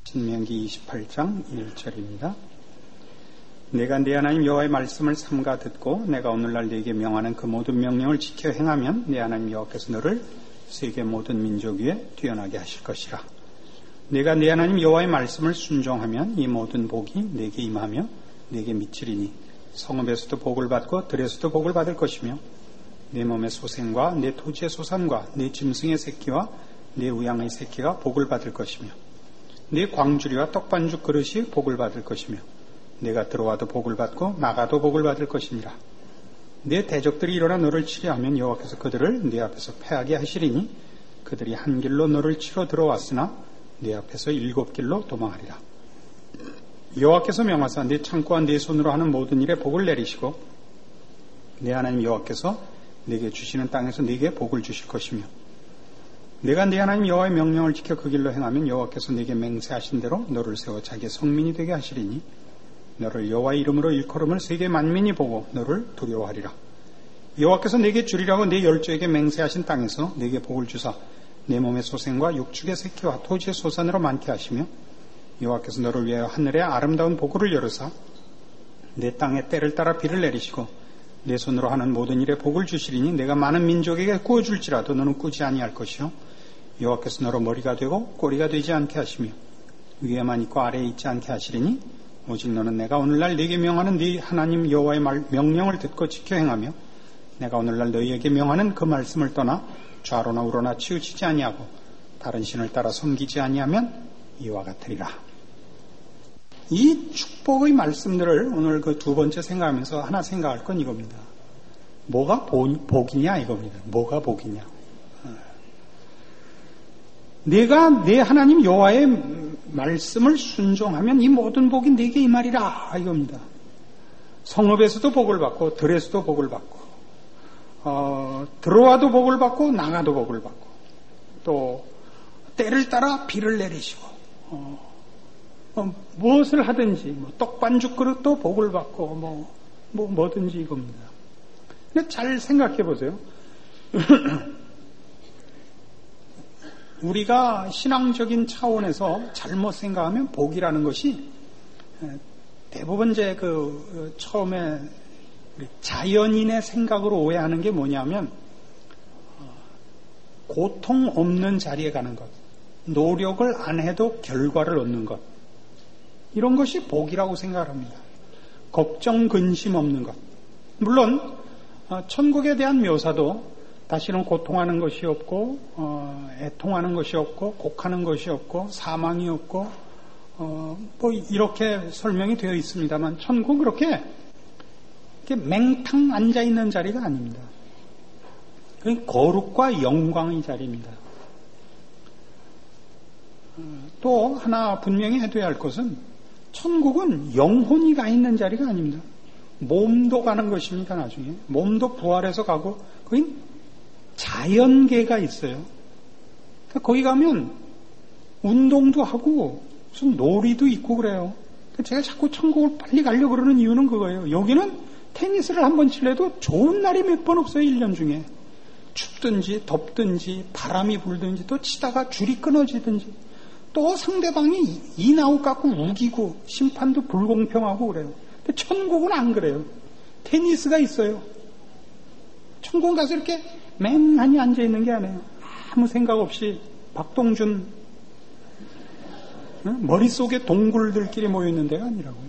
신명기 28장 1절입니다. 내가 네 하나님 여호와의 말씀을 삼가 듣고 내가 오늘날 네게 명하는 그 모든 명령을 지켜 행하면 네 하나님 여호와께서 너를 세계 모든 민족 위에 뛰어나게 하실 것이라. 내가 네 하나님 여호와의 말씀을 순종하면 이 모든 복이 네게 임하며 네게 미치리니 성읍에서도 복을 받고 들에서도 복을 받을 것이며 내 몸의 소생과 내 토지의 소산과 내 짐승의 새끼와 내 우양의 새끼가 복을 받을 것이며 내 광주리와 떡반죽 그릇이 복을 받을 것이며 내가 들어와도 복을 받고 나가도 복을 받을 것이니라. 내 대적들이 일어나 너를 치려 하면 여호와께서 그들을 네 앞에서 패하게 하시리니 그들이 한 길로 너를 치러 들어왔으나 네 앞에서 7길로 도망하리라. 여호와께서 명하사 네 창고와 네 손으로 하는 모든 일에 복을 내리시고 내 하나님 여호와께서 네게 주시는 땅에서 네게 복을 주실 것이며 내가 네 하나님 여호와의 명령을 지켜 그 길로 행하면 여호와께서 네게 맹세하신 대로 너를 세워 자기의 성민이 되게 하시리니 너를 여호와의 이름으로 일컬음을 세계 만민이 보고 너를 두려워하리라. 여호와께서 네게 주리라고 네 열조에게 맹세하신 땅에서 네게 복을 주사 내 몸의 소생과 육축의 새끼와 토지의 소산으로 많게 하시며 여호와께서 너를 위하여 하늘의 아름다운 보고를 열으사 내 땅에 때를 따라 비를 내리시고 내 손으로 하는 모든 일에 복을 주시리니 내가 많은 민족에게 구워줄지라도 너는 꾸지 아니할 것이요 여호와께서 너로 머리가 되고 꼬리가 되지 않게 하시며 위에만 있고 아래에 있지 않게 하시리니 오직 너는 내가 오늘날 네게 명하는 네 하나님 여호와의 명령을 듣고 지켜 행하며 내가 오늘날 너희에게 명하는 그 말씀을 떠나 좌로나 우로나 치우치지 아니하고 다른 신을 따라 섬기지 아니하면 이와 같으리라. 이 축복의 말씀들을 오늘 그 두 번째 생각하면서 하나 생각할 건 이겁니다. 뭐가 복이냐 이겁니다. 뭐가 복이냐. 내가 내 하나님 여호와의 말씀을 순종하면 이 모든 복이 네게 임하리라 이겁니다. 성읍에서도 복을 받고 들에서도 복을 받고 들어와도 복을 받고 나가도 복을 받고 또 때를 따라 비를 내리시고 무엇을 하든지 떡반죽 그릇도 복을 받고 뭐든지 이겁니다. 근데 잘 생각해 보세요. 우리가 신앙적인 차원에서 잘못 생각하면 복이라는 것이 대부분 이제 처음에 자연인의 생각으로 오해하는 게 뭐냐면 고통 없는 자리에 가는 것, 노력을 안 해도 결과를 얻는 것, 이런 것이 복이라고 생각합니다. 걱정, 근심 없는 것. 물론 천국에 대한 묘사도 다시는 고통하는 것이 없고 애통하는 것이 없고 곡하는 것이 없고 사망이 없고 이렇게 설명이 되어 있습니다만 천국은 그렇게 맹탕 앉아있는 자리가 아닙니다. 거룩과 영광의 자리입니다. 또 하나 분명히 해둬야 할 것은 천국은 영혼이 가 있는 자리가 아닙니다. 몸도 가는 것입니다. 나중에 몸도 부활해서 가고 거기 자연계가 있어요. 거기 가면 운동도 하고 무슨 놀이도 있고 그래요. 제가 자꾸 천국을 빨리 가려고 그러는 이유는 그거예요. 여기는 테니스를 한번 치려도 좋은 날이 몇 번 없어요. 1년 중에. 춥든지 덥든지 바람이 불든지 또 치다가 줄이 끊어지든지 또 상대방이 인아웃 갖고 우기고 심판도 불공평하고 그래요. 근데 천국은 안 그래요. 테니스가 있어요. 천국 가서 이렇게 맹하니 앉아있는 게 아니에요. 아무 생각 없이 박동준 머릿속에 동굴들끼리 모여있는 데가 아니라고요.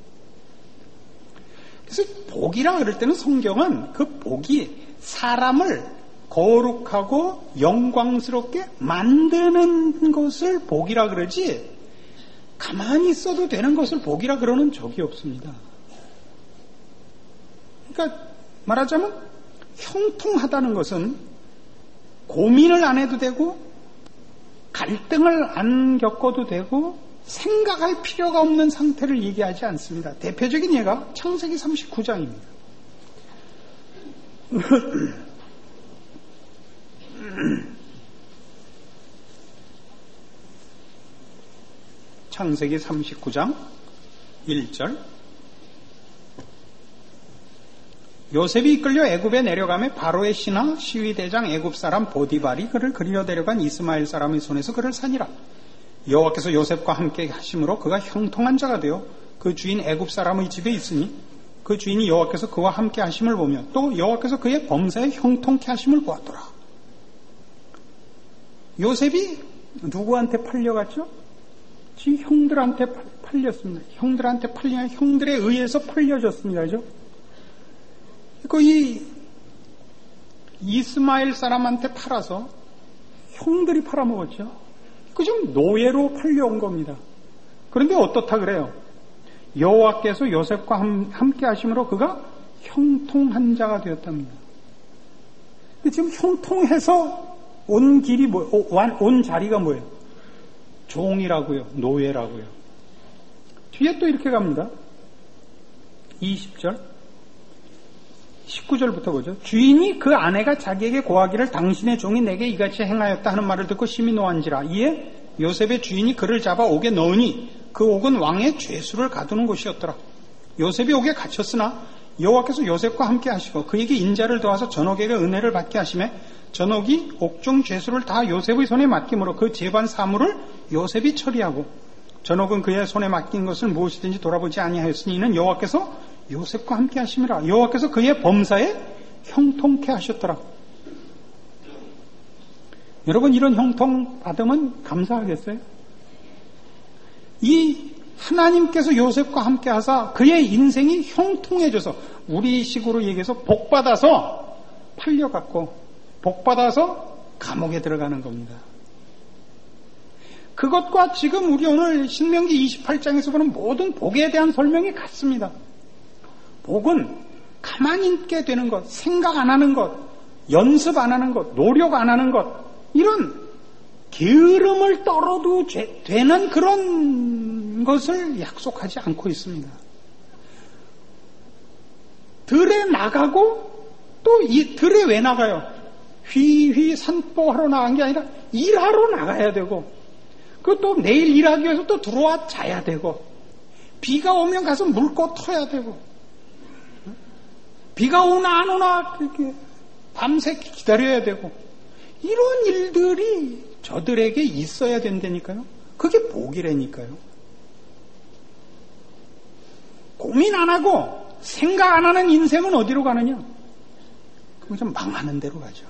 그래서 복이라 그럴 때는 성경은 그 복이 사람을 거룩하고 영광스럽게 만드는 것을 복이라 그러지 가만히 있어도 되는 것을 복이라 그러는 적이 없습니다. 그러니까 말하자면 형통하다는 것은 고민을 안 해도 되고 갈등을 안 겪어도 되고 생각할 필요가 없는 상태를 얘기하지 않습니다. 대표적인 예가 창세기 39장입니다. 창세기 39장 1절 요셉이 이끌려 애굽에 내려가며 바로의 신하 시위대장 애굽 사람 보디발이 그를 그리려 데려간 이스마엘 사람의 손에서 그를 산이라. 여호와께서 요셉과 함께 하심으로 그가 형통한 자가 되어 그 주인 애굽 사람의 집에 있으니 그 주인이 여호와께서 그와 함께 하심을 보며 또 여호와께서 그의 범사에 형통케 하심을 보았더라. 요셉이 누구한테 팔려갔죠? 지 형들한테 팔렸습니다. 형들한테 팔리면 형들에 의해서 팔려졌습니다. 그죠? 그 이스마엘 사람한테 팔아서 형들이 팔아먹었죠. 그 좀 노예로 팔려온 겁니다. 그런데 어떻다 그래요? 여호와께서 요셉과 함께 하심으로 그가 형통한 자가 되었답니다. 근데 지금 형통해서 온 길이 온 자리가 뭐예요? 종이라고요. 노예라고요. 뒤에 또 이렇게 갑니다. 20절 19절부터 보죠. 주인이 그 아내가 자기에게 고하기를 당신의 종이 내게 이같이 행하였다 하는 말을 듣고 심히 노한지라. 이에 요셉의 주인이 그를 잡아 옥에 넣으니 그 옥은 왕의 죄수를 가두는 곳이었더라. 요셉이 옥에 갇혔으나 여호와께서 요셉과 함께 하시고 그에게 인자를 도와서 전옥에게 은혜를 받게 하시매 전옥이 옥중 죄수를 다 요셉의 손에 맡김으로 그 재반 사물을 요셉이 처리하고 전옥은 그의 손에 맡긴 것을 무엇이든지 돌아보지 아니하였으니 이는 여호와께서 요셉과 함께 하심이라. 여호와께서 그의 범사에 형통케 하셨더라. 여러분, 이런 형통 받으면 감사하겠어요? 이 하나님께서 요셉과 함께 하사 그의 인생이 형통해져서, 우리 식으로 얘기해서 복받아서 팔려갔고 복받아서 감옥에 들어가는 겁니다. 그것과 지금 우리 오늘 신명기 28장에서 보는 모든 복에 대한 설명이 같습니다. 복은 가만히 있게 되는 것, 생각 안 하는 것, 연습 안 하는 것, 노력 안 하는 것, 이런 게으름을 떨어도 되는 그런 것을 약속하지 않고 있습니다. 들에 나가고 또 이 들에 왜 나가요? 휘휘 산보하러 나간 게 아니라 일하러 나가야 되고, 그것도 내일 일하기 위해서 또 들어와 자야 되고, 비가 오면 가서 물고 터야 되고, 비가 오나 안 오나 이렇게 밤새 기다려야 되고, 이런 일들이 저들에게 있어야 된다니까요. 그게 복이라니까요. 고민 안 하고 생각 안 하는 인생은 어디로 가느냐? 그건 좀 망하는 데로 가죠.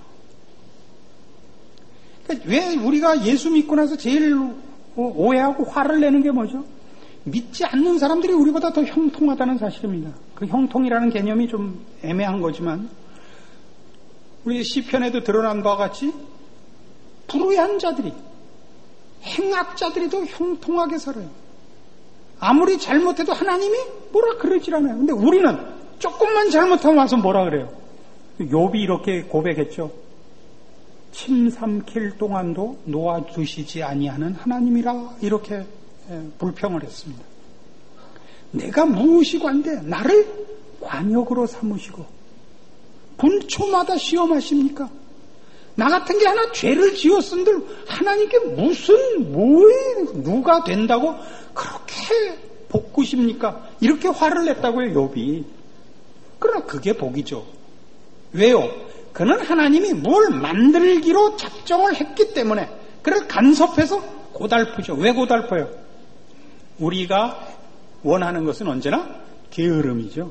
그러니까 왜 우리가 예수 믿고 나서 제일 오해하고 화를 내는 게 뭐죠? 믿지 않는 사람들이 우리보다 더 형통하다는 사실입니다. 그 형통이라는 개념이 좀 애매한 거지만, 우리 시편에도 드러난 바와 같이 불의한 자들이, 행악자들이 더 형통하게 살아요. 아무리 잘못해도 하나님이 뭐라 그러질 않아요. 근데 우리는 조금만 잘못하면 와서 뭐라 그래요? 욥이 이렇게 고백했죠. 침 삼킬 동안도 놓아두시지 아니하는 하나님이라, 이렇게 불평을 했습니다. 내가 무엇이관데 나를 관역으로 삼으시고 분초마다 시험하십니까? 나 같은 게 하나 죄를 지었은들 하나님께 누가 된다고 그렇게 복구십니까? 이렇게 화를 냈다고요, 욥이. 그러나 그게 복이죠. 왜요? 그는 하나님이 뭘 만들기로 작정을 했기 때문에, 그래서 간섭해서 고달프죠. 왜 고달퍼요? 우리가 원하는 것은 언제나 게으름이죠.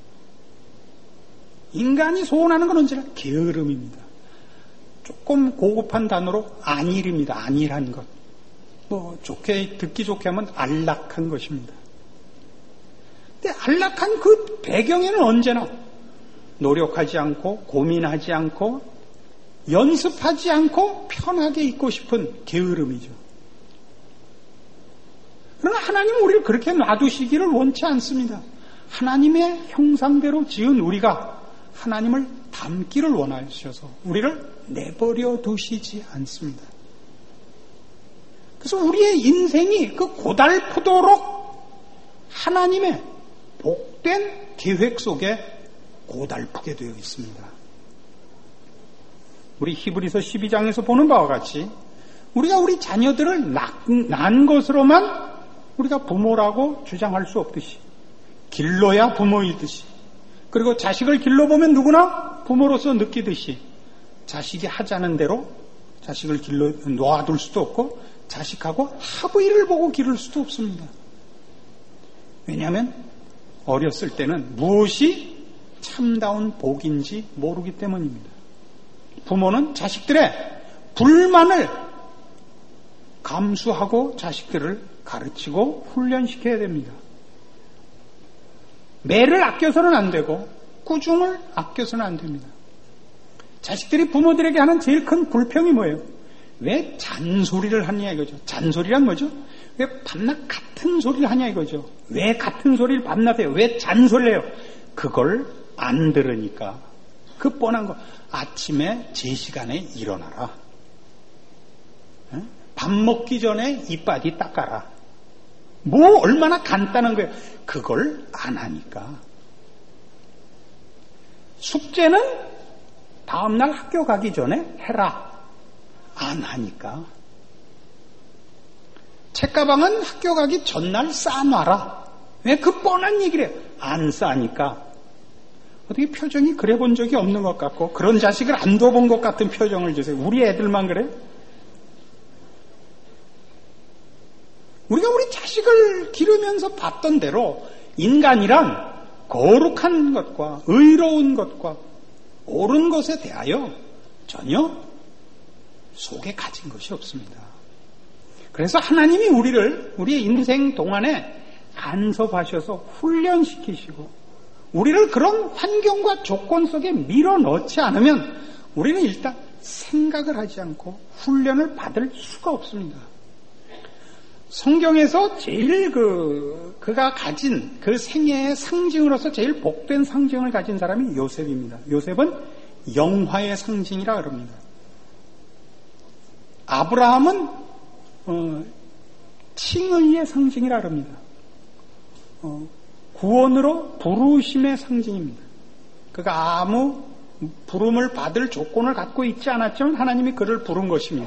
인간이 소원하는 건 언제나 게으름입니다. 조금 고급한 단어로 안일입니다. 안일한 것. 듣기 좋게 하면 안락한 것입니다. 근데 안락한 그 배경에는 언제나 노력하지 않고 고민하지 않고 연습하지 않고 편하게 있고 싶은 게으름이죠. 그러나 하나님은 우리를 그렇게 놔두시기를 원치 않습니다. 하나님의 형상대로 지은 우리가 하나님을 닮기를 원하셔서 우리를 내버려 두시지 않습니다. 그래서 우리의 인생이 그 고달프도록 하나님의 복된 계획 속에 고달프게 되어 있습니다. 우리 히브리서 12장에서 보는 바와 같이 우리가 우리 자녀들을 낳은 것으로만 우리가 부모라고 주장할 수 없듯이, 길러야 부모이듯이, 그리고 자식을 길러보면 누구나 부모로서 느끼듯이 자식이 하자는 대로 자식을 놔둘 수도 없고 자식하고 합의를 보고 기를 수도 없습니다. 왜냐하면 어렸을 때는 무엇이 참다운 복인지 모르기 때문입니다. 부모는 자식들의 불만을 감수하고 자식들을 가르치고 훈련시켜야 됩니다. 매를 아껴서는 안 되고 꾸중을 아껴서는 안 됩니다. 자식들이 부모들에게 하는 제일 큰 불평이 뭐예요? 왜 잔소리를 하냐 이거죠. 잔소리란 뭐죠? 왜 밤낮 같은 소리를 하냐 이거죠. 왜 같은 소리를 밤낮 해요? 왜 잔소리를 해요? 그걸 안 들으니까. 그 뻔한 거. 아침에 제 시간에 일어나라. 밥 먹기 전에 이빨이 닦아라. 뭐 얼마나 간단한 거예요. 그걸 안 하니까. 숙제는 다음날 학교 가기 전에 해라. 안 하니까. 책가방은 학교 가기 전날 싸놔라. 왜 그 뻔한 얘기를 해요. 안 싸니까. 어떻게 표정이 그래 본 적이 없는 것 같고 그런 자식을 안 둬본 것 같은 표정을 주세요. 우리 애들만 그래요? 우리가 우리 자식을 기르면서 봤던 대로 인간이란 거룩한 것과 의로운 것과 옳은 것에 대하여 전혀 속에 가진 것이 없습니다. 그래서 하나님이 우리의 인생 동안에 간섭하셔서 훈련시키시고 우리를 그런 환경과 조건 속에 밀어넣지 않으면 우리는 일단 생각을 하지 않고 훈련을 받을 수가 없습니다. 성경에서 제일 그가 가진 그 생애의 상징으로서 제일 복된 상징을 가진 사람이 요셉입니다. 요셉은 영화의 상징이라 그럽니다. 아브라함은 칭의의 상징이라 그럽니다. 구원으로 부르심의 상징입니다. 그가 아무 부름을 받을 조건을 갖고 있지 않았지만 하나님이 그를 부른 것입니다.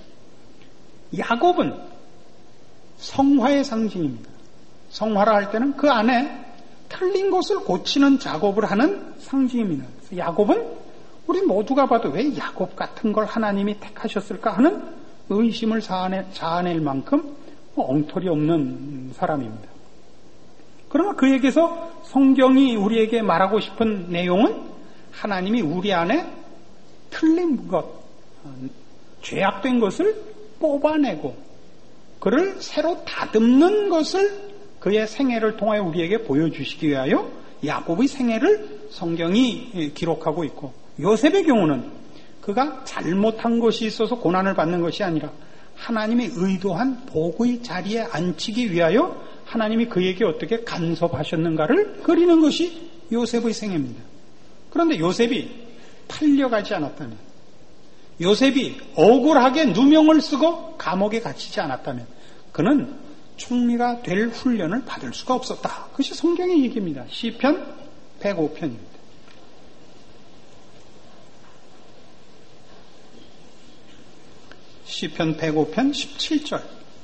야곱은 성화의 상징입니다. 성화라 할 때는 그 안에 틀린 것을 고치는 작업을 하는 상징입니다. 그래서 야곱은 우리 모두가 봐도 왜 야곱 같은 걸 하나님이 택하셨을까 하는 의심을 자아낼 만큼 엉터리 없는 사람입니다. 그러나 그에게서 성경이 우리에게 말하고 싶은 내용은 하나님이 우리 안에 틀린 것, 죄악된 것을 뽑아내고 그를 새로 다듬는 것을 그의 생애를 통하여 우리에게 보여주시기 위하여 야곱의 생애를 성경이 기록하고 있고 요셉의 경우는 그가 잘못한 것이 있어서 고난을 받는 것이 아니라 하나님이 의도한 복의 자리에 앉히기 위하여 하나님이 그에게 어떻게 간섭하셨는가를 그리는 것이 요셉의 생애입니다. 그런데 요셉이 팔려가지 않았다면 요셉이 억울하게 누명을 쓰고 감옥에 갇히지 않았다면 그는 총리가 될 훈련을 받을 수가 없었다. 그것이 성경의 얘기입니다. 시편 105편입니다. 시편 105편 17절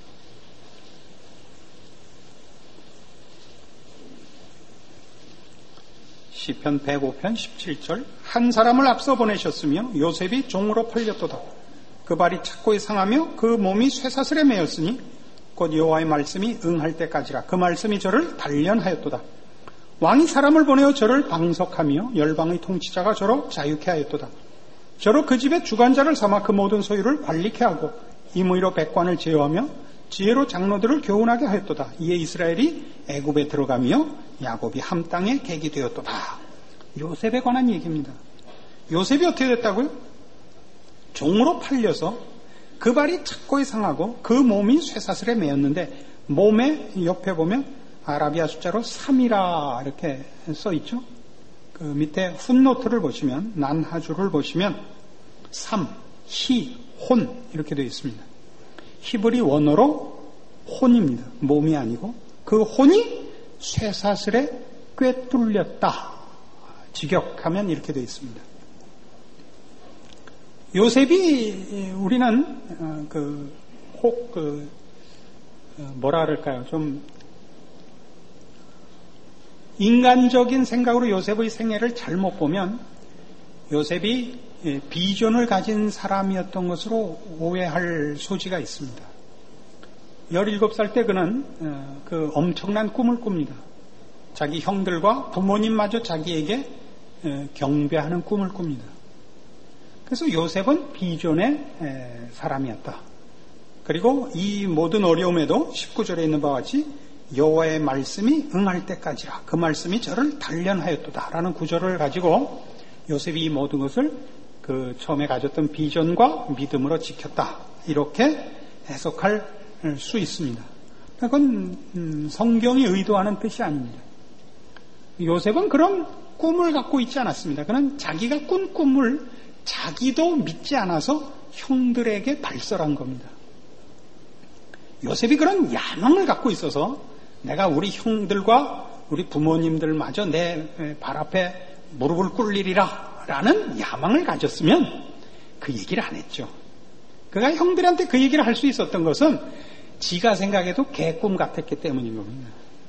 시편 105편 17절 한 사람을 앞서 보내셨으며 요셉이 종으로 팔렸도다. 그 발이 착고에 상하며 그 몸이 쇠사슬에 매였으니 곧 여호와의 말씀이 응할 때까지라. 그 말씀이 저를 단련하였도다. 왕이 사람을 보내어 저를 방석하며 열방의 통치자가 저로 자유케 하였도다. 저로 그 집의 주관자를 삼아 그 모든 소유를 관리케 하고 임의로 백관을 제어하며 지혜로 장로들을 교훈하게 하였도다. 이에 이스라엘이 애굽에 들어가며 야곱이 함 땅에 객이 되었도다. 요셉에 관한 얘기입니다. 요셉이 어떻게 됐다고요? 종으로 팔려서 그 발이 착고에 상하고 그 몸이 쇠사슬에 매였는데 몸에 옆에 보면 아라비아 숫자로 3이라 이렇게 써있죠. 그 밑에 훗노트를 보시면 난하주를 보시면 3, 히, 혼 이렇게 되어 있습니다. 히브리 원어로 혼입니다. 몸이 아니고 그 혼이 쇠사슬에 꿰뚫렸다. 직역하면 이렇게 되어 있습니다. 요셉이 우리는 뭐라 그럴까요? 좀 인간적인 생각으로 요셉의 생애를 잘못 보면 요셉이 비전을 가진 사람이었던 것으로 오해할 소지가 있습니다. 17살 때 그는 그 엄청난 꿈을 꿉니다. 자기 형들과 부모님마저 자기에게 경배하는 꿈을 꿉니다. 그래서 요셉은 비전의 사람이었다. 그리고 이 모든 어려움에도 19절에 있는 바와 같이 여호와의 말씀이 응할 때까지라 그 말씀이 저를 단련하였도다 라는 구절을 가지고 요셉이 이 모든 것을 그 처음에 가졌던 비전과 믿음으로 지켰다 이렇게 해석할 수 있습니다. 그건 성경이 의도하는 뜻이 아닙니다. 요셉은 그런 꿈을 갖고 있지 않았습니다. 그는 자기가 꾼 꿈을 자기도 믿지 않아서 형들에게 발설한 겁니다. 요셉이 그런 야망을 갖고 있어서 내가 우리 형들과 우리 부모님들마저 내 발 앞에 무릎을 꿇으리라 라는 야망을 가졌으면 그 얘기를 안 했죠. 그가 형들한테 그 얘기를 할 수 있었던 것은 지가 생각해도 개꿈 같았기 때문인 겁니다.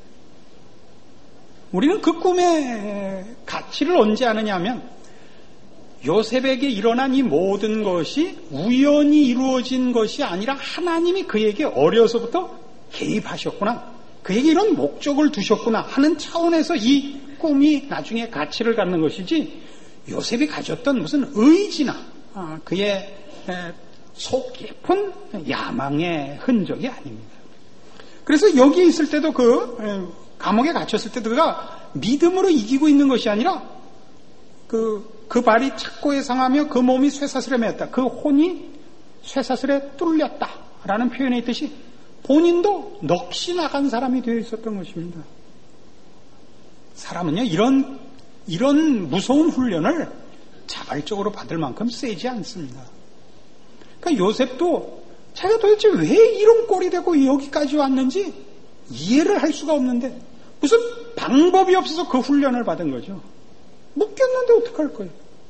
우리는 그 꿈의 가치를 언제 아느냐 하면 요셉에게 일어난 이 모든 것이 우연히 이루어진 것이 아니라 하나님이 그에게 어려서부터 개입하셨구나, 그에게 이런 목적을 두셨구나 하는 차원에서 이 꿈이 나중에 가치를 갖는 것이지 요셉이 가졌던 무슨 의지나 그의 속 깊은 야망의 흔적이 아닙니다. 그래서 여기 있을 때도 그 감옥에 갇혔을 때도 그가 믿음으로 이기고 있는 것이 아니라 그 발이 착고에 상하며 그 몸이 쇠사슬에 매였다. 그 혼이 쇠사슬에 뚫렸다라는 표현에 있듯이 본인도 넋이 나간 사람이 되어 있었던 것입니다. 사람은요 이런 무서운 훈련을 자발적으로 받을 만큼 세지 않습니다. 그러니까 요셉도 자기가 도대체 왜 이런 꼴이 되고 여기까지 왔는지 이해를 할 수가 없는데 무슨 방법이 없어서 그 훈련을 받은 거죠. 묶였는데 어떡할 거예요?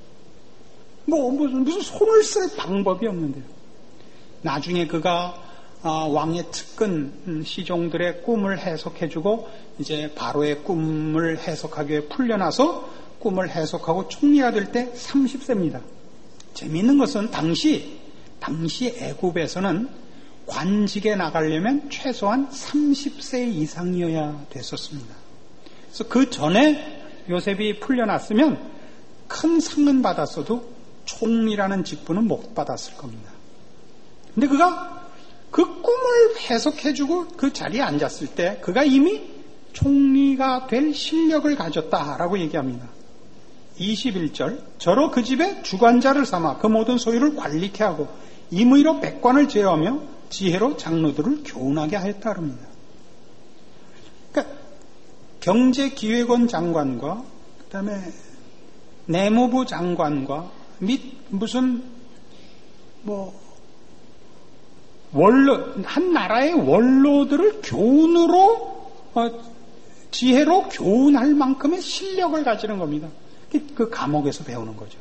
무슨 손을 쓸 방법이 없는데요. 나중에 그가 왕의 측근 시종들의 꿈을 해석해주고 이제 바로의 꿈을 해석하기 위해 풀려나서 꿈을 해석하고 총리가 될 때 30세입니다. 재미있는 것은 당시 애굽에서는 관직에 나가려면 최소한 30세 이상이어야 됐었습니다. 그래서 그 전에 요셉이 풀려났으면 큰 상은 받았어도 총리라는 직분은 못 받았을 겁니다. 근데 그가 그 꿈을 해석해주고 그 자리에 앉았을 때 그가 이미 총리가 될 실력을 가졌다라고 얘기합니다. 21절 저로 그 집에 주관자를 삼아 그 모든 소유를 관리케 하고 임의로 백관을 제어하며 지혜로 장로들을 교훈하게 하였다 합니다. 그러니까 경제기획원 장관과 그다음에 내무부 장관과 및 무슨 한 나라의 원로들을 지혜로 교훈할 만큼의 실력을 가지는 겁니다. 그 감옥에서 배우는 거죠.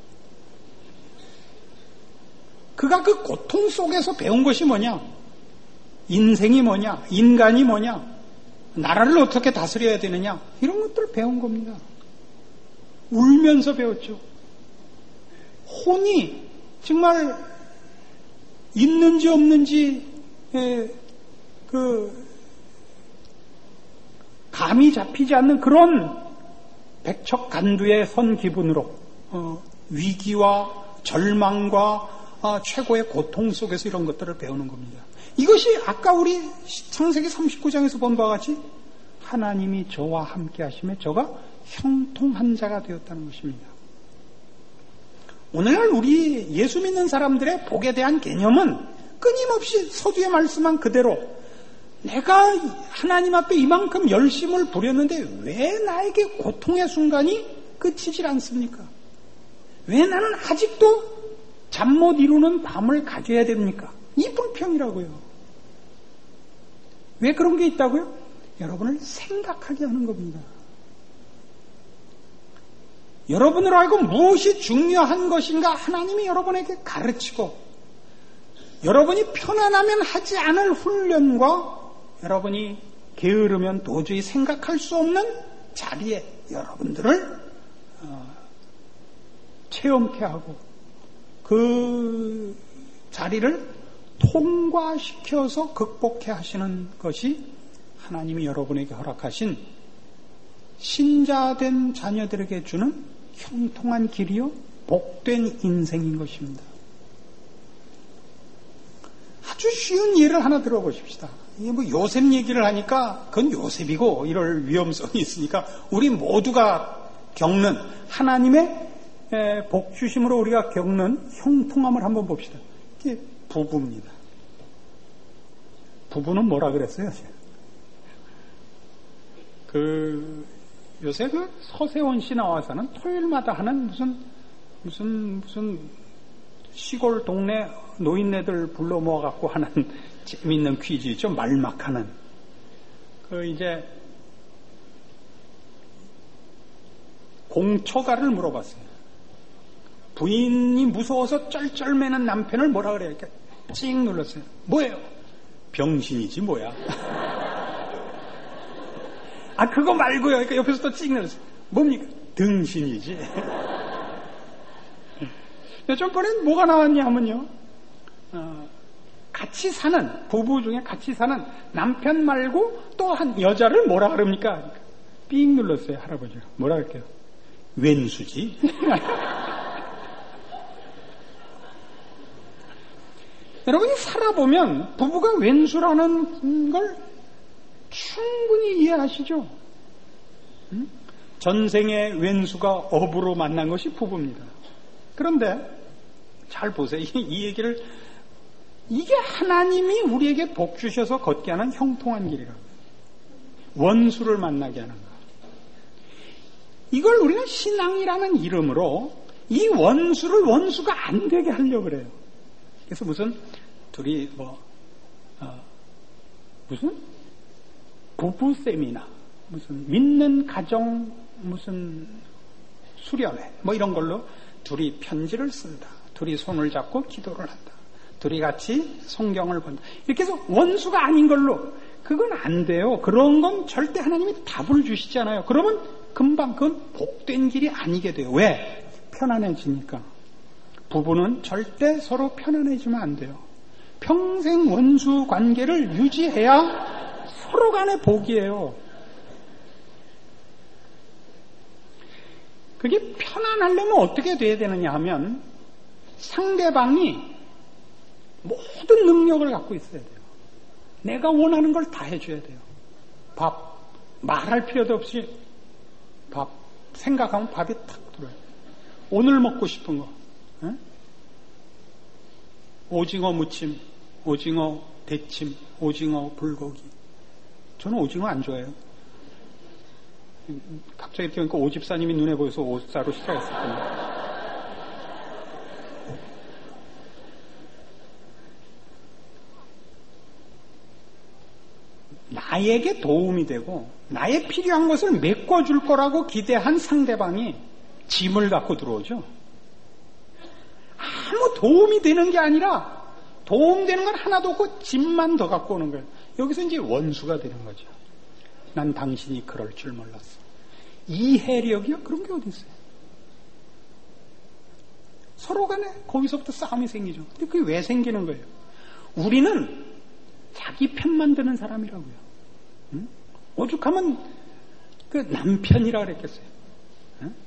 그가 그 고통 속에서 배운 것이 뭐냐? 인생이 뭐냐? 인간이 뭐냐? 나라를 어떻게 다스려야 되느냐? 이런 것들을 배운 겁니다. 울면서 배웠죠. 혼이 정말 있는지 없는지 감이 잡히지 않는 그런 백척간두의 선 기분으로 위기와 절망과 최고의 고통 속에서 이런 것들을 배우는 겁니다. 이것이 아까 우리 창세기 39장에서 본 바와 같이 하나님이 저와 함께 하심에 저가 형통한 자가 되었다는 것입니다. 오늘날 우리 예수 믿는 사람들의 복에 대한 개념은 끊임없이 서두에 말씀한 그대로 내가 하나님 앞에 이만큼 열심을 부렸는데 왜 나에게 고통의 순간이 끝이질 않습니까? 왜 나는 아직도 잠 못 이루는 밤을 가져야 됩니까? 이 불평이라고요. 왜 그런 게 있다고요? 여러분을 생각하게 하는 겁니다. 여러분으로 알고 무엇이 중요한 것인가 하나님이 여러분에게 가르치고 여러분이 편안하면 하지 않을 훈련과 여러분이 게으르면 도저히 생각할 수 없는 자리에 여러분들을 체험케 하고 그 자리를 통과시켜서 극복해 하시는 것이 하나님이 여러분에게 허락하신 신자된 자녀들에게 주는 형통한 길이요 복된 인생인 것입니다. 아주 쉬운 예를 하나 들어보십시다. 이게 뭐 요셉 얘기를 하니까 그건 요셉이고 이럴 위험성이 있으니까 우리 모두가 겪는 하나님의 복 주심으로 우리가 겪는 형통함을 한번 봅시다. 이게 부부입니다. 부부는 뭐라 그랬어요? 요새 서세원 씨 나와서는 토요일마다 하는 무슨 시골 동네 노인네들 불러 모아갖고 하는 재밌는 퀴즈 있죠. 말막하는. 이제 공초가를 물어봤어요. 부인이 무서워서 쩔쩔매는 남편을 뭐라 그래요? 이렇게 찍 눌렀어요. 뭐예요? 병신이지 뭐야. 그거 말고요. 그러니까 옆에서 또 찍 눌렀어요. 뭡니까? 등신이지. 전번엔 뭐가 나왔냐면요. 같이 사는, 부부 중에 같이 사는 남편 말고 또 한 여자를 뭐라 그럽니까? 삑 눌렀어요, 할아버지가. 뭐라 할게요? 왼수지. 여러분이 살아보면 부부가 왼수라는 걸 충분히 이해하시죠? 전생의 왼수가 업으로 만난 것이 부부입니다. 그런데 잘 보세요. 이 얘기를 이게 하나님이 우리에게 복 주셔서 걷게 하는 형통한 길이라고. 원수를 만나게 하는 것. 이걸 우리는 신앙이라는 이름으로 이 원수를 원수가 안 되게 하려고 그래요. 그래서 무슨 둘이 무슨 부부 세미나, 무슨 믿는 가정 무슨 수련회 이런 걸로 둘이 편지를 쓴다. 둘이 손을 잡고 기도를 한다. 둘이 같이 성경을 본다. 이렇게 해서 원수가 아닌 걸로 그건 안 돼요. 그런 건 절대 하나님이 답을 주시잖아요. 그러면 금방 그건 복된 길이 아니게 돼요. 왜? 편안해지니까. 부부는 절대 서로 편안해지면 안 돼요. 평생 원수 관계를 유지해야 서로 간의 복이에요. 그게 편안하려면 어떻게 돼야 되느냐 하면 상대방이 모든 능력을 갖고 있어야 돼요. 내가 원하는 걸 다 해줘야 돼요. 밥, 말할 필요도 없이 밥, 생각하면 밥이 탁 들어요. 오늘 먹고 싶은 거. 오징어 무침, 오징어 대침, 오징어 불고기. 저는 오징어 안 좋아해요. 갑자기 이렇게 보니까 오집사님이 눈에 보여서 오사로 시작했었거든요. 나에게 도움이 되고 나의 필요한 것을 메꿔줄 거라고 기대한 상대방이 짐을 갖고 들어오죠. 아무 도움이 되는 게 아니라 도움되는 건 하나도 없고 짐만 더 갖고 오는 거예요. 여기서 이제 원수가 되는 거죠. 난 당신이 그럴 줄 몰랐어. 이해력이요? 그런 게 어디 있어요? 서로 간에 거기서부터 싸움이 생기죠. 근데 그게 왜 생기는 거예요? 우리는 자기 편만 드는 사람이라고요. 응? 오죽하면 그 남편이라 그랬겠어요. 응?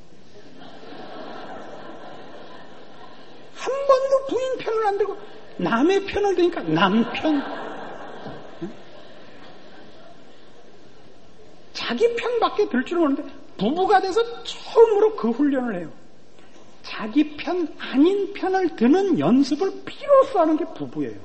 한 번도 부인 편을 안 들고 남의 편을 드니까 남편. 응? 자기 편밖에 들 줄 모르는데 부부가 돼서 처음으로 그 훈련을 해요. 자기 편 아닌 편을 드는 연습을 필요로 하는 게 부부예요.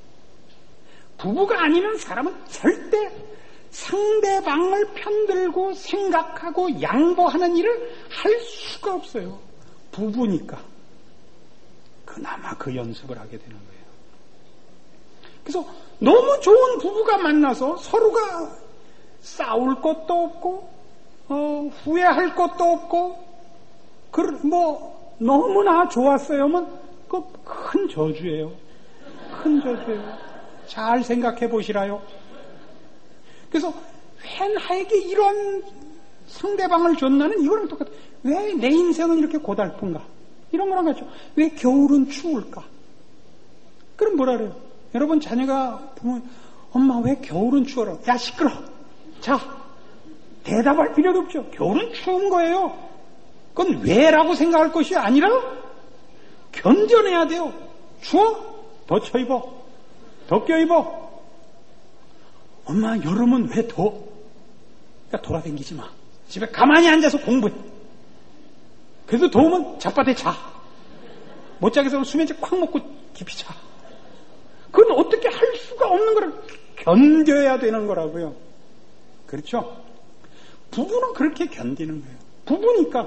부부가 아니면 사람은 절대 상대방을 편들고 생각하고 양보하는 일을 할 수가 없어요. 부부니까. 그나마 그 연습을 하게 되는 거예요. 그래서 너무 좋은 부부가 만나서 서로가 싸울 것도 없고 후회할 것도 없고 너무나 좋았어요면 그 큰 저주예요. 큰 저주예요. 잘 생각해 보시라요. 그래서 왜 나에게 이런 상대방을 줬나는 이거랑 똑같아요. 왜 내 인생은 이렇게 고달픈가? 이런 거랑 같죠. 왜 겨울은 추울까? 그럼 뭐라 그래요? 여러분 자녀가 부모, 엄마 왜 겨울은 추워라? 야 시끄러. 자, 대답할 필요도 없죠. 겨울은 추운 거예요. 그건 왜라고 생각할 것이 아니라 견뎌내야 돼요. 추워? 더 쳐입어. 더 껴입어. 엄마 여름은 왜 더워? 그러니까 돌아다니지 마. 집에 가만히 앉아서 공부해. 그래도 더우면 잡바대 자. 못 자겠으면 수면제 콱 먹고 깊이 자. 그건 어떻게 할 수가 없는 거라. 견뎌야 되는 거라고요. 그렇죠? 부부는 그렇게 견디는 거예요. 부부니까.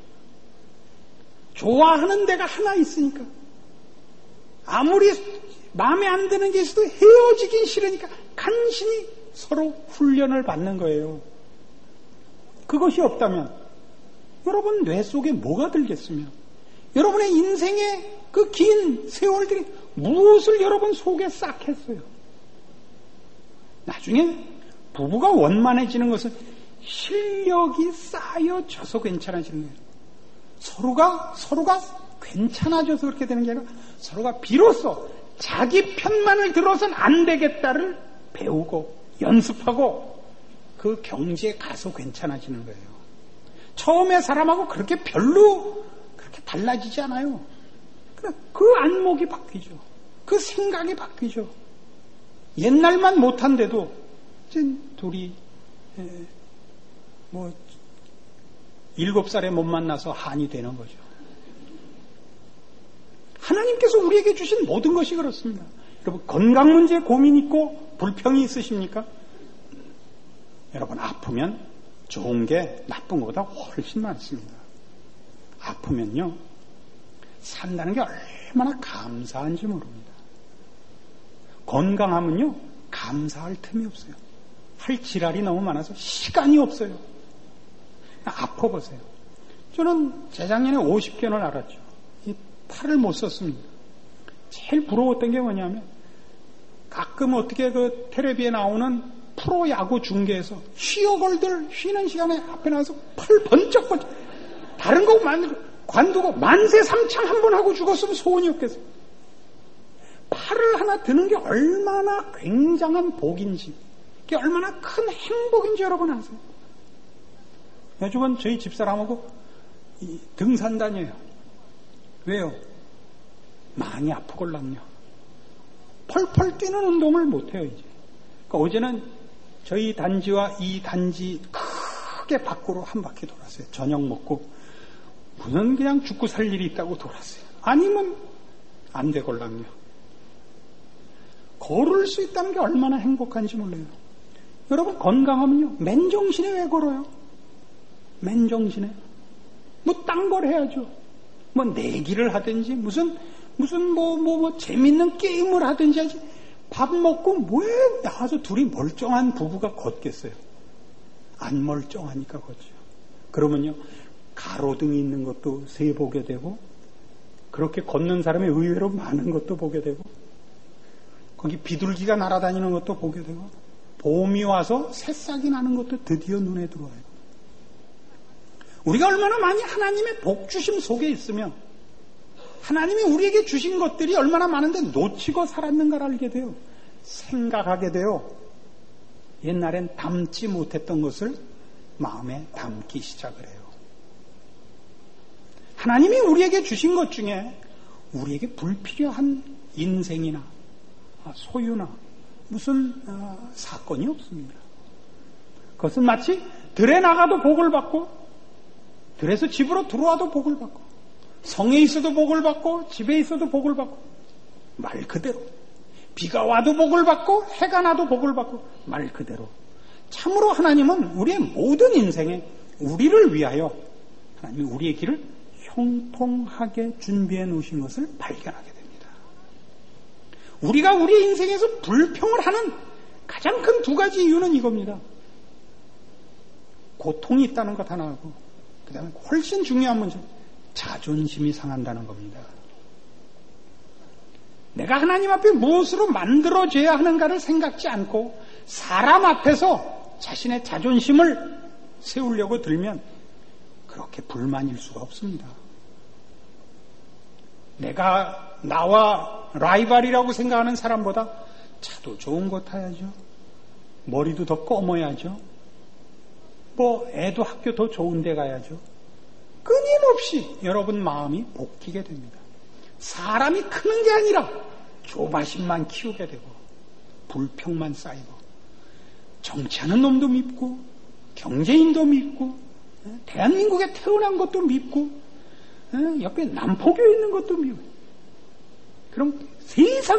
좋아하는 데가 하나 있으니까. 아무리 마음에 안 드는 게 있어도 헤어지긴 싫으니까 간신히 서로 훈련을 받는 거예요. 그것이 없다면 여러분 뇌 속에 뭐가 들겠으며 여러분의 인생의 그 긴 세월들이 무엇을 여러분 속에 싹 했어요. 나중에 부부가 원만해지는 것은 실력이 쌓여져서 괜찮아지는 거예요. 서로가 괜찮아져서 그렇게 되는 게 아니라 서로가 비로소 자기 편만을 들어서는 안 되겠다를 배우고 연습하고 그 경지에 가서 괜찮아지는 거예요. 처음에 사람하고 그렇게 별로 그렇게 달라지지 않아요. 그 안목이 바뀌죠. 그 생각이 바뀌죠. 옛날만 못한데도 이제 둘이 7살에 못 만나서 한이 되는 거죠. 하나님께서 우리에게 주신 모든 것이 그렇습니다. 여러분 건강 문제에 고민 있고 불평이 있으십니까? 여러분 아프면 좋은 게 나쁜 것보다 훨씬 많습니다. 아프면요 산다는 게 얼마나 감사한지 모릅니다. 건강하면요 감사할 틈이 없어요. 할 지랄이 너무 많아서 시간이 없어요. 아파보세요. 저는 재작년에 50견을 알았죠. 이 팔을 못 썼습니다. 제일 부러웠던 게 뭐냐면 가끔 어떻게 그 텔레비에 나오는 프로야구 중계에서 쉬어걸들 쉬는 시간에 앞에 나와서 팔 번쩍 다른 거 관두고 만세 삼창 한 번 하고 죽었으면 소원이 없겠어요. 팔을 하나 드는 게 얼마나 굉장한 복인지 그게 얼마나 큰 행복인지 여러분 아세요? 요즘은 저희 집사람하고 등산 다녀요. 왜요? 많이 아프걸랑요. 펄펄 뛰는 운동을 못해요 이제. 그러니까 어제는 저희 단지와 이 단지 크게 밖으로 한 바퀴 돌았어요. 저녁 먹고 무슨 그냥 죽고 살 일이 있다고 돌았어요. 아니면 안 되걸랑요. 걸을 수 있다는 게 얼마나 행복한지 몰라요. 여러분 건강하면요 맨정신에 왜 걸어요? 맨정신에 뭐 딴 걸 해야죠. 뭐 내기를 하든지 무슨 재밌는 게임을 하든지 하지. 밥 먹고 왜 나와서 둘이 멀쩡한 부부가 걷겠어요? 안 멀쩡하니까 걷죠. 그러면요 가로등이 있는 것도 세 보게 되고 그렇게 걷는 사람이 의외로 많은 것도 보게 되고 거기 비둘기가 날아다니는 것도 보게 되고 봄이 와서 새싹이 나는 것도 드디어 눈에 들어와요. 우리가 얼마나 많이 하나님의 복주심 속에 있으면 하나님이 우리에게 주신 것들이 얼마나 많은데 놓치고 살았는가를 알게 돼요. 생각하게 돼요. 옛날엔 담지 못했던 것을 마음에 담기 시작을 해요. 하나님이 우리에게 주신 것 중에 우리에게 불필요한 인생이나 소유나 무슨 사건이 없습니다. 그것은 마치 들에 나가도 복을 받고 들에서 집으로 들어와도 복을 받고 성에 있어도 복을 받고 집에 있어도 복을 받고 말 그대로 비가 와도 복을 받고 해가 나도 복을 받고 말 그대로 참으로 하나님은 우리의 모든 인생에 우리를 위하여 하나님이 우리의 길을 형통하게 준비해 놓으신 것을 발견하게 됩니다. 우리가 우리의 인생에서 불평을 하는 가장 큰 두 가지 이유는 이겁니다. 고통이 있다는 것 하나하고 그 다음에 훨씬 중요한 문제 자존심이 상한다는 겁니다. 내가 하나님 앞에 무엇으로 만들어져야 하는가를 생각지 않고 사람 앞에서 자신의 자존심을 세우려고 들면 그렇게 불만일 수가 없습니다. 내가 나와 라이벌이라고 생각하는 사람보다 차도 좋은 거 타야죠. 머리도 더 검어야죠. 애도 학교 더 좋은 데 가야죠. 끊임없이 여러분 마음이 볶이게 됩니다. 사람이 크는 게 아니라 조바심만 키우게 되고 불평만 쌓이고 정치하는 놈도 밉고 경제인도 밉고 대한민국에 태어난 것도 밉고 옆에 남포교에 있는 것도 밉고 그럼 세상에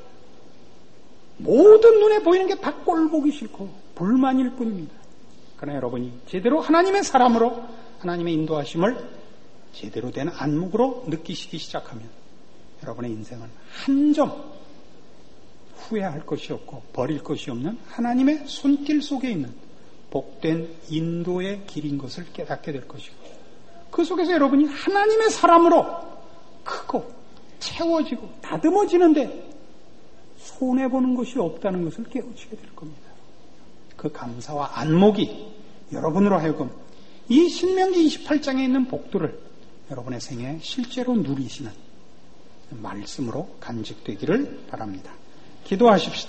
모든 눈에 보이는 게 다 꼴보기 싫고 불만일 뿐입니다. 그러나 여러분이 제대로 하나님의 사람으로 하나님의 인도하심을 제대로 된 안목으로 느끼시기 시작하면 여러분의 인생은 한 점 후회할 것이 없고 버릴 것이 없는 하나님의 손길 속에 있는 복된 인도의 길인 것을 깨닫게 될 것이고 그 속에서 여러분이 하나님의 사람으로 크고 채워지고 다듬어지는데 손해보는 것이 없다는 것을 깨우치게 될 겁니다. 그 감사와 안목이 여러분으로 하여금 이 신명기 28장에 있는 복들을 여러분의 생애에 실제로 누리시는 말씀으로 간직되기를 바랍니다. 기도하십시다.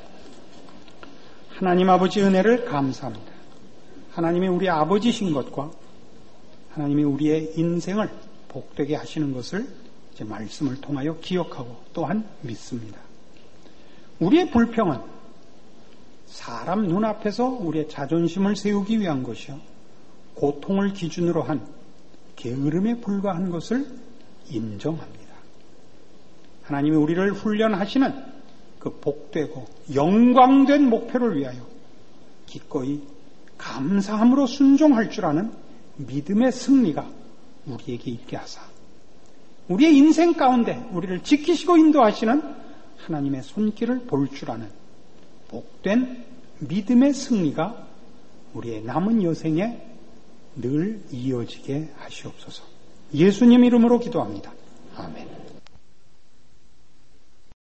하나님 아버지 은혜를 감사합니다. 하나님이 우리 아버지신 것과 하나님이 우리의 인생을 복되게 하시는 것을 이제 말씀을 통하여 기억하고 또한 믿습니다. 우리의 불평은 사람 눈앞에서 우리의 자존심을 세우기 위한 것이요 고통을 기준으로 한 게으름에 불과한 것을 인정합니다. 하나님이 우리를 훈련하시는 그 복되고 영광된 목표를 위하여 기꺼이 감사함으로 순종할 줄 아는 믿음의 승리가 우리에게 있게 하사 우리의 인생 가운데 우리를 지키시고 인도하시는 하나님의 손길을 볼 줄 아는 복된 믿음의 승리가 우리의 남은 여생에 늘 이어지게 하시옵소서. 예수님 이름으로 기도합니다.